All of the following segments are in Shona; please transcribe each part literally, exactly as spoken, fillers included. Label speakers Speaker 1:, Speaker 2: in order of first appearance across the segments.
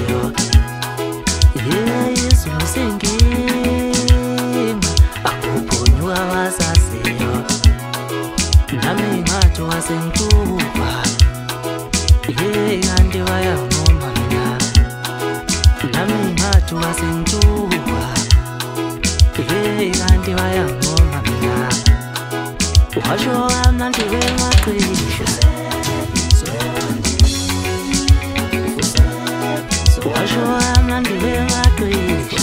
Speaker 1: wazaziyo Yesu singima akuphunyuka wazaziyo nami ngathi wasentuba Hey andi wayangoma mina nami ngathi wasentuba Hey andi wayangoma mina washo amnandi wemaqisho washo amnandi wemaqisho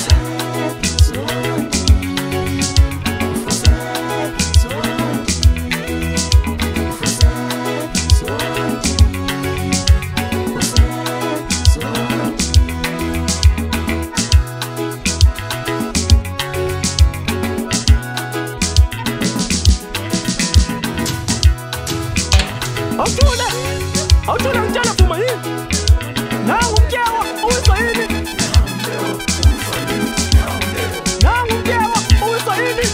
Speaker 2: Awutule, awutule ngitshela Vuma yini? Nangu umkewa uwiswa yini? Nangu umkewa uwiswa yini?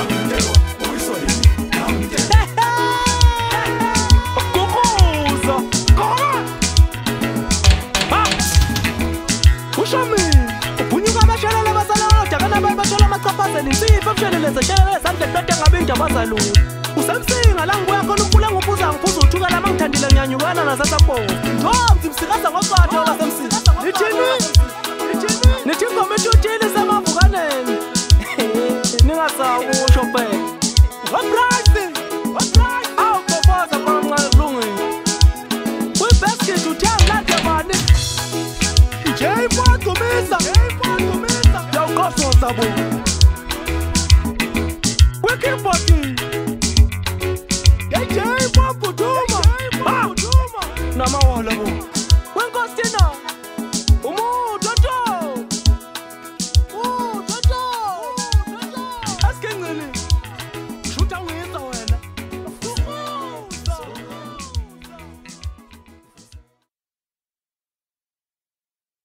Speaker 2: Kukuza, koma! Ha! Usho mina, uphunyuka abashelele basalaoda kana bayibashola amachaphazela insipho ebusheleleze shelele sandle kulote ngabe indaba zalutho. Usemsinga la ngibuya khona uphula ngobuza ngiphuza uthuka lama ngithandile ngiyanyukana nasasapo Ntombi msikaza ngoqatha la semsini Nithini Nithini Nithi ngome tutile semavukaneni Ningasakusho phela What price What price Aw boboza kwamncane kulungile We basket uthanga lande bani Nje imfadumisa imfadumisa Yawuqoso sabo We keep walking Hey, Jay, Papa, Duma, Papa, Duma, Namawala.